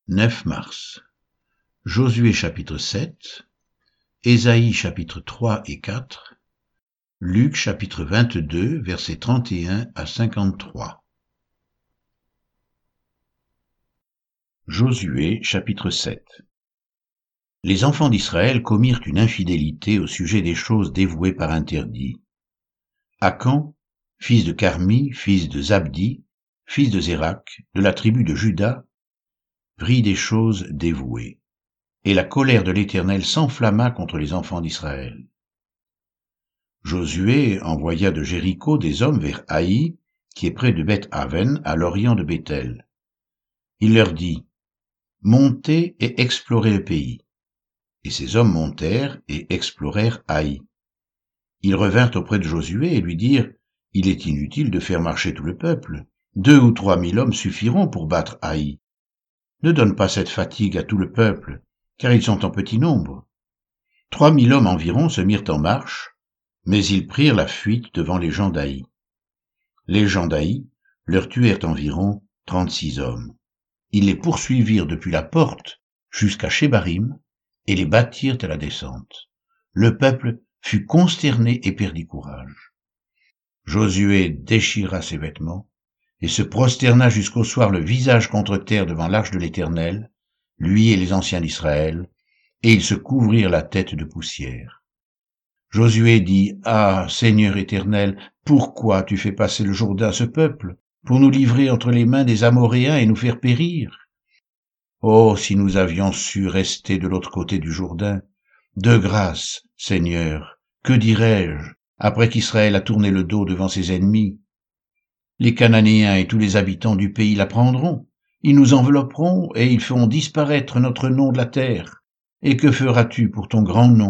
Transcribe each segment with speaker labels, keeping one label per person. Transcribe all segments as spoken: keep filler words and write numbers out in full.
Speaker 1: neuf mars. Josué chapitre sept, Ésaïe chapitre trois et quatre, Luc chapitre vingt-deux, versets trente et un à cinquante-trois. Josué chapitre sept. Les enfants d'Israël commirent une infidélité au sujet des choses dévouées par interdit. Akan, fils de Carmi, fils de Zabdi, fils de Zérak, de la tribu de Juda, prit des choses dévouées. Et la colère de l'Éternel s'enflamma contre les enfants d'Israël. Josué envoya de Jéricho des hommes vers Haï, qui est près de Beth-Aven, à l'orient de Béthel. Il leur dit, « Montez et explorez le pays. » Et ces hommes montèrent et explorèrent Haï. Ils revinrent auprès de Josué et lui dirent, « Il est inutile de faire marcher tout le peuple. Deux ou trois mille hommes suffiront pour battre Haï. Ne donne pas cette fatigue à tout le peuple, car ils sont en petit nombre. » Trois mille hommes environ se mirent en marche, mais ils prirent la fuite devant les gens d'Haï. Les gens d'Haï leur tuèrent environ trente-six hommes. Ils les poursuivirent depuis la porte jusqu'à Shebarim et les battirent à la descente. Le peuple fut consterné et perdit courage. Josué déchira ses vêtements et se prosterna jusqu'au soir le visage contre terre devant l'arche de l'Éternel, lui et les anciens d'Israël, et ils se couvrirent la tête de poussière. Josué dit, « Ah, Seigneur éternel, pourquoi tu fais passer le Jourdain à ce peuple, pour nous livrer entre les mains des Amoréens et nous faire périr? Oh, si nous avions su rester de l'autre côté du Jourdain! De grâce, Seigneur, que dirais-je, après qu'Israël a tourné le dos devant ses ennemis? Les Cananéens et tous les habitants du pays la prendront, ils nous envelopperont et ils feront disparaître notre nom de la terre. Et que feras-tu pour ton grand nom? »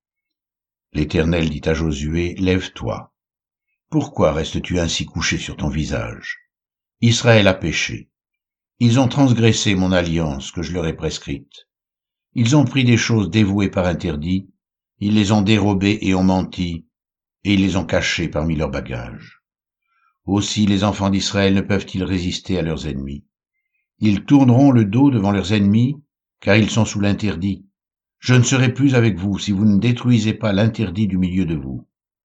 Speaker 1: L'Éternel dit à Josué, « Lève-toi. Pourquoi restes-tu ainsi couché sur ton visage? Israël a péché. Ils ont transgressé mon alliance que je leur ai prescrite. Ils ont pris des choses dévouées par interdit, ils les ont dérobées et ont menti, et ils les ont cachées parmi leurs bagages. Aussi les enfants d'Israël ne peuvent-ils résister à leurs ennemis. Ils tourneront le dos devant leurs ennemis, car ils sont sous l'interdit. Je ne serai plus avec vous si vous ne détruisez pas l'interdit du milieu de vous.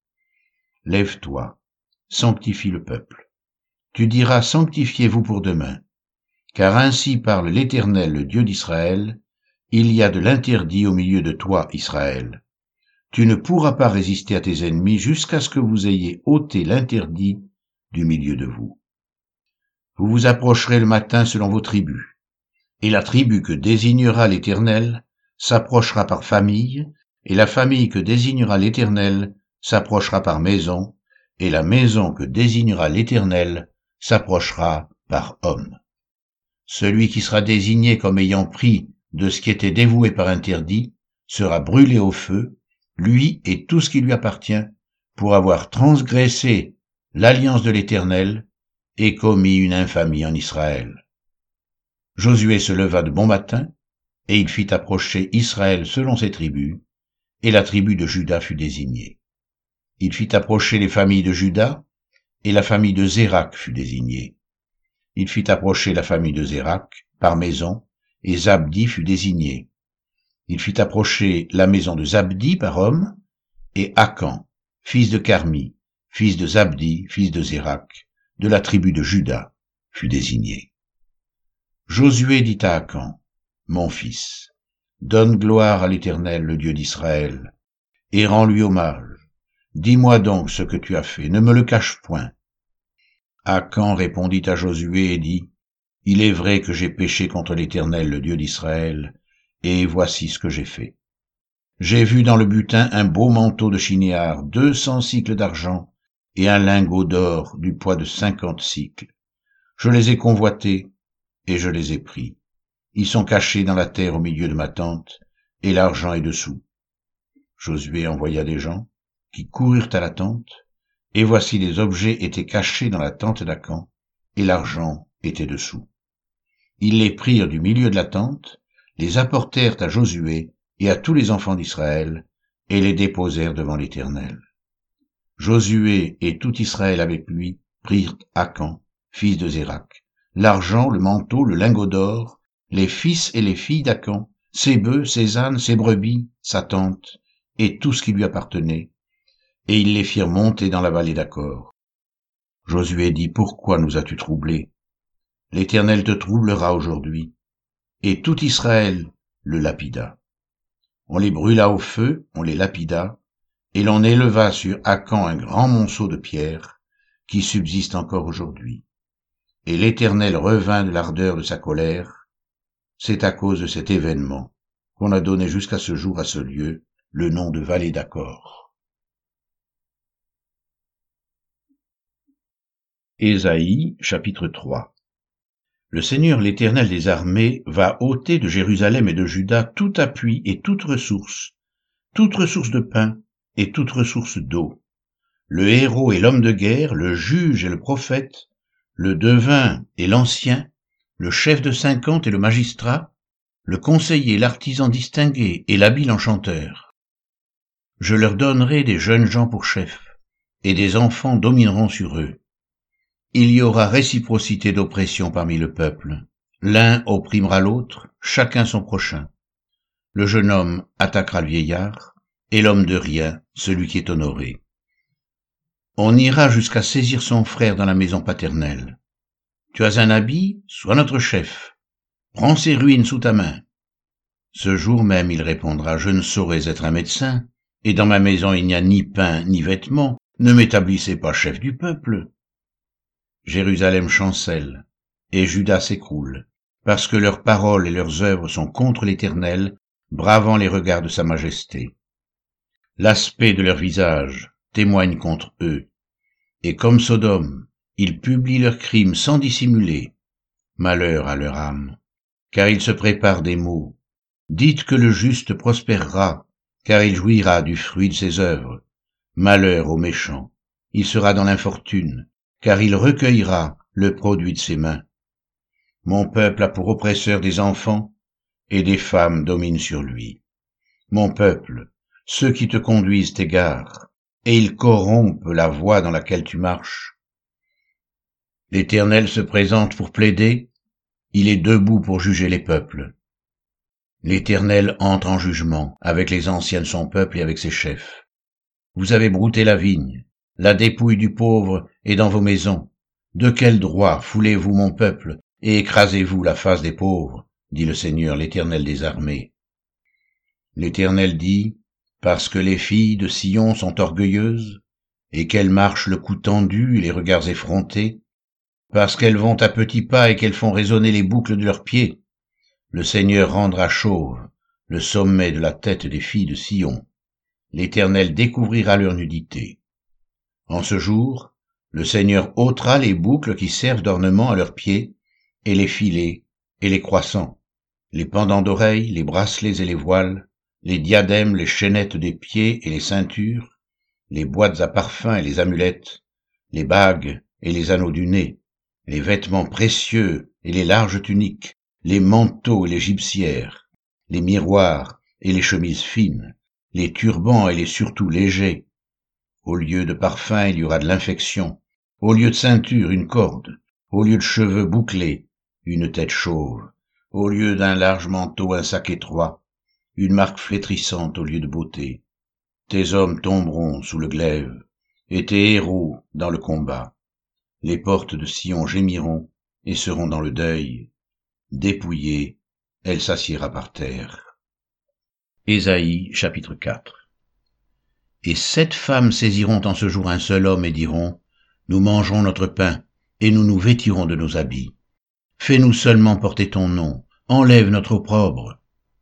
Speaker 1: Lève-toi, sanctifie le peuple. Tu diras, sanctifiez-vous pour demain. Car ainsi parle l'Éternel, le Dieu d'Israël, il y a de l'interdit au milieu de toi, Israël. Tu ne pourras pas résister à tes ennemis jusqu'à ce que vous ayez ôté l'interdit du milieu de vous. Vous vous approcherez le matin selon vos tribus, et la tribu que désignera l'Éternel s'approchera par famille, et la famille que désignera l'Éternel s'approchera par maison, et la maison que désignera l'Éternel s'approchera par homme. Celui qui sera désigné comme ayant pris de ce qui était dévoué par interdit sera brûlé au feu, lui et tout ce qui lui appartient, pour avoir transgressé l'alliance de l'Éternel et commis une infamie en Israël. Josué se leva de bon matin, et il fit approcher Israël selon ses tribus, et la tribu de Juda fut désignée. Il fit approcher les familles de Juda, et la famille de Zérak fut désignée. Il fit approcher la famille de Zérak par maison, et Zabdi fut désigné. Il fit approcher la maison de Zabdi par homme, et Akan, fils de Carmi, fils de Zabdi, fils de Zérak, de la tribu de Juda, fut désigné. Josué dit à Akan, « Mon fils, donne gloire à l'Éternel, le Dieu d'Israël, et rends-lui hommage. Dis-moi donc ce que tu as fait, ne me le cache point. » Akan répondit à Josué et dit, « Il est vrai que j'ai péché contre l'Éternel, le Dieu d'Israël, et voici ce que j'ai fait. J'ai vu dans le butin un beau manteau de chinéar, deux cents cycles d'argent, et un lingot d'or du poids de cinquante cycles. Je les ai convoités, et je les ai pris. Ils sont cachés dans la terre au milieu de ma tente, et l'argent est dessous. » Josué envoya des gens, qui coururent à la tente, et voici les objets étaient cachés dans la tente d'Akan, et l'argent était dessous. Ils les prirent du milieu de la tente, les apportèrent à Josué et à tous les enfants d'Israël, et les déposèrent devant l'Éternel. Josué et tout Israël avec lui prirent Akan, fils de Zérak, l'argent, le manteau, le lingot d'or, les fils et les filles d'Acan, ses bœufs, ses ânes, ses brebis, sa tente, et tout ce qui lui appartenait, et ils les firent monter dans la vallée d'Acor. Josué dit, pourquoi nous as-tu troublés? L'Éternel te troublera aujourd'hui. Et tout Israël le lapida. On les brûla au feu, on les lapida, et l'on éleva sur Acan un grand monceau de pierres, qui subsiste encore aujourd'hui. Et l'Éternel revint de l'ardeur de sa colère. C'est à cause de cet événement qu'on a donné jusqu'à ce jour à ce lieu le nom de vallée d'Acor. Ésaïe, chapitre trois. Le Seigneur l'Éternel des armées va ôter de Jérusalem et de Juda tout appui et toute ressource, toute ressource de pain et toute ressource d'eau. Le héros et l'homme de guerre, le juge et le prophète, le devin et l'ancien, le chef de cinquante et le magistrat, le conseiller, l'artisan distingué et l'habile enchanteur. Je leur donnerai des jeunes gens pour chefs, et des enfants domineront sur eux. Il y aura réciprocité d'oppression parmi le peuple. L'un opprimera l'autre, chacun son prochain. Le jeune homme attaquera le vieillard, et l'homme de rien, celui qui est honoré. On ira jusqu'à saisir son frère dans la maison paternelle. Tu as un habit, sois notre chef. Prends ses ruines sous ta main. Ce jour même il répondra, je ne saurais être un médecin, et dans ma maison il n'y a ni pain ni vêtements, ne m'établissez pas chef du peuple. Jérusalem chancelle, et Juda s'écroule, parce que leurs paroles et leurs œuvres sont contre l'Éternel, bravant les regards de sa majesté. L'aspect de leur visage témoigne contre eux, et comme Sodome, ils publient leurs crimes sans dissimuler. Malheur à leur âme, car ils se préparent des maux. Dites que le juste prospérera, car il jouira du fruit de ses œuvres. Malheur au méchant, il sera dans l'infortune, car il recueillera le produit de ses mains. Mon peuple a pour oppresseur des enfants, et des femmes dominent sur lui. Mon peuple, ceux qui te conduisent t'égarent, et ils corrompent la voie dans laquelle tu marches. L'Éternel se présente pour plaider, il est debout pour juger les peuples. L'Éternel entre en jugement avec les anciens de son peuple et avec ses chefs. Vous avez brouté la vigne, la dépouille du pauvre est dans vos maisons. De quel droit foulez-vous mon peuple et écrasez-vous la face des pauvres, dit le Seigneur, l'Éternel des armées. L'Éternel dit, parce que les filles de Sion sont orgueilleuses, et qu'elles marchent le cou tendu et les regards effrontés, parce qu'elles vont à petits pas et qu'elles font résonner les boucles de leurs pieds, le Seigneur rendra chauve le sommet de la tête des filles de Sion. L'Éternel découvrira leur nudité. En ce jour, le Seigneur ôtera les boucles qui servent d'ornement à leurs pieds, et les filets, et les croissants, les pendants d'oreilles, les bracelets et les voiles, les diadèmes, les chaînettes des pieds et les ceintures, les boîtes à parfums et les amulettes, les bagues et les anneaux du nez, les vêtements précieux et les larges tuniques, les manteaux et les gibecières, les miroirs et les chemises fines, les turbans et les surtouts légers. Au lieu de parfum, il y aura de l'infection. Au lieu de ceinture, une corde. Au lieu de cheveux bouclés, une tête chauve. Au lieu d'un large manteau, un sac étroit. Une marque flétrissante au lieu de beauté. Tes hommes tomberont sous le glaive, et tes héros dans le combat. Les portes de Sion gémiront et seront dans le deuil. Dépouillée, elle s'assiera par terre. Ésaïe, chapitre quatre. Et sept femmes saisiront en ce jour un seul homme et diront, nous mangerons notre pain, et nous nous vêtirons de nos habits. Fais-nous seulement porter ton nom, enlève notre opprobre.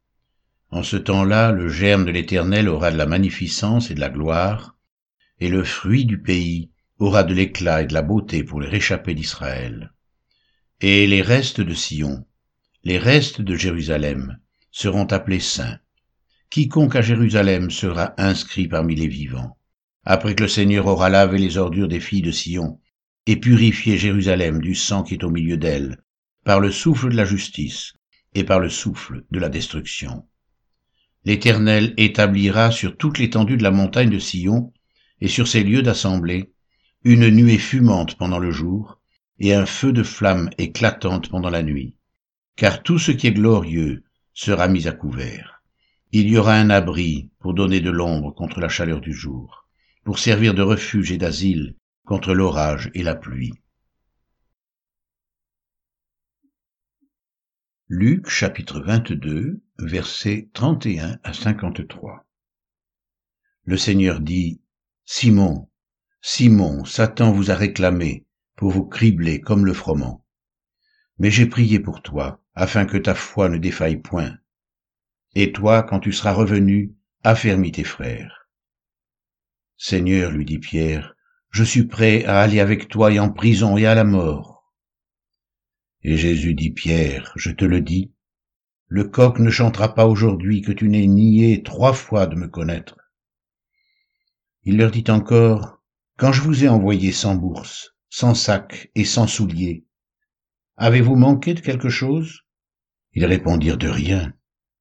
Speaker 1: En ce temps-là, le germe de l'Éternel aura de la magnificence et de la gloire, et le fruit du pays aura de l'éclat et de la beauté pour les réchappés d'Israël. Et les restes de Sion, les restes de Jérusalem, seront appelés saints. Quiconque à Jérusalem sera inscrit parmi les vivants, après que le Seigneur aura lavé les ordures des filles de Sion, et purifié Jérusalem du sang qui est au milieu d'elle, par le souffle de la justice et par le souffle de la destruction. L'Éternel établira sur toute l'étendue de la montagne de Sion et sur ses lieux d'assemblée une nuée fumante pendant le jour et un feu de flamme éclatante pendant la nuit. car tout ce qui est glorieux sera mis à couvert. Il y aura un abri pour donner de l'ombre contre la chaleur du jour, pour servir de refuge et d'asile contre l'orage et la pluie. Luc chapitre vingt-deux, versets trente et un à cinquante-trois. Le Seigneur dit, « Simon, Simon, Satan vous a réclamé pour vous cribler comme le froment. Mais j'ai prié pour toi, afin que ta foi ne défaille point. Et toi, quand tu seras revenu, affermis tes frères. » « Seigneur, lui dit Pierre, je suis prêt à aller avec toi et en prison et à la mort. » Et Jésus dit, « Pierre, je te le dis, le coq ne chantera pas aujourd'hui que tu n'aies nié trois fois de me connaître. » Il leur dit encore, « Quand je vous ai envoyé sans bourse, sans sac et sans souliers, avez-vous manqué de quelque chose ?» Ils répondirent de rien.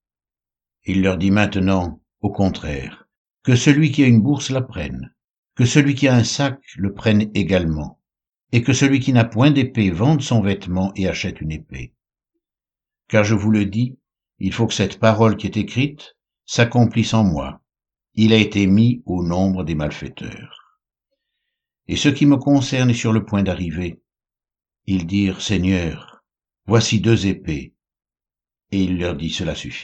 Speaker 1: Il leur dit maintenant, au contraire, que celui qui a une bourse la prenne, que celui qui a un sac le prenne également, et que celui qui n'a point d'épée vende son vêtement et achète une épée. Car je vous le dis, il faut que cette parole qui est écrite s'accomplisse en moi. Il a été mis au nombre des malfaiteurs. Et ce qui me concerne est sur le point d'arriver. Ils dirent, « Seigneur, voici deux épées. » Et il leur dit, « Cela suffit. »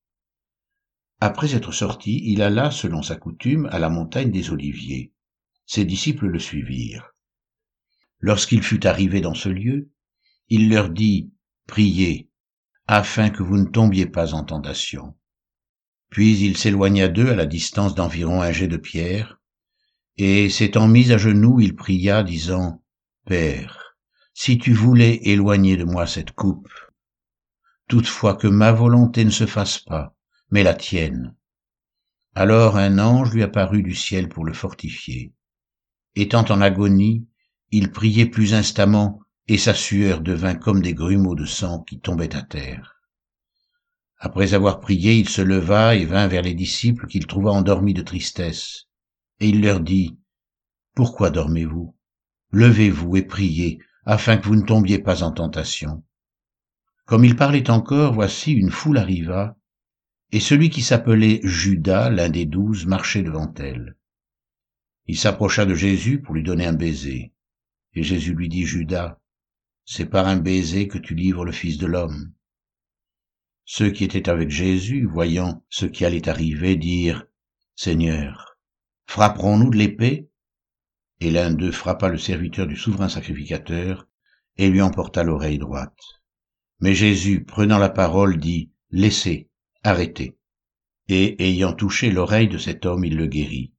Speaker 1: Après être sorti, il alla, selon sa coutume, à la montagne des Oliviers. Ses disciples le suivirent. Lorsqu'il fut arrivé dans ce lieu, il leur dit, « Priez, afin que vous ne tombiez pas en tentation. » Puis il s'éloigna d'eux à la distance d'environ un jet de pierre, et s'étant mis à genoux, il pria, disant, « Père, si tu voulais éloigner de moi cette coupe, toutefois que ma volonté ne se fasse pas, mais la tienne. » Alors un ange lui apparut du ciel pour le fortifier. Étant en agonie, il priait plus instamment, et sa sueur devint comme des grumeaux de sang qui tombaient à terre. Après avoir prié, il se leva et vint vers les disciples qu'il trouva endormis de tristesse. Et il leur dit, « Pourquoi dormez-vous? Levez-vous et priez, afin que vous ne tombiez pas en tentation. » Comme il parlait encore, voici une foule arriva, et celui qui s'appelait Judas, l'un des douze, marchait devant elle. Il s'approcha de Jésus pour lui donner un baiser. Et Jésus lui dit, « Judas, c'est par un baiser que tu livres le Fils de l'homme. » Ceux qui étaient avec Jésus, voyant ce qui allait arriver, dirent, « Seigneur, frapperons-nous de l'épée ?» Et l'un d'eux frappa le serviteur du souverain sacrificateur et lui emporta l'oreille droite. Mais Jésus, prenant la parole, dit, « Laissez, arrêtez. » Et ayant touché l'oreille de cet homme, il le guérit.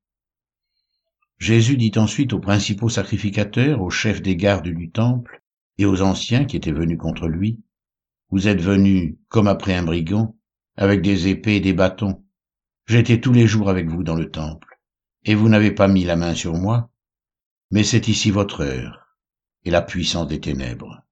Speaker 1: Jésus dit ensuite aux principaux sacrificateurs, aux chefs des gardes du temple et aux anciens qui étaient venus contre lui, « Vous êtes venus, comme après un brigand, avec des épées et des bâtons. J'étais tous les jours avec vous dans le temple, et vous n'avez pas mis la main sur moi, mais c'est ici votre heure et la puissance des ténèbres.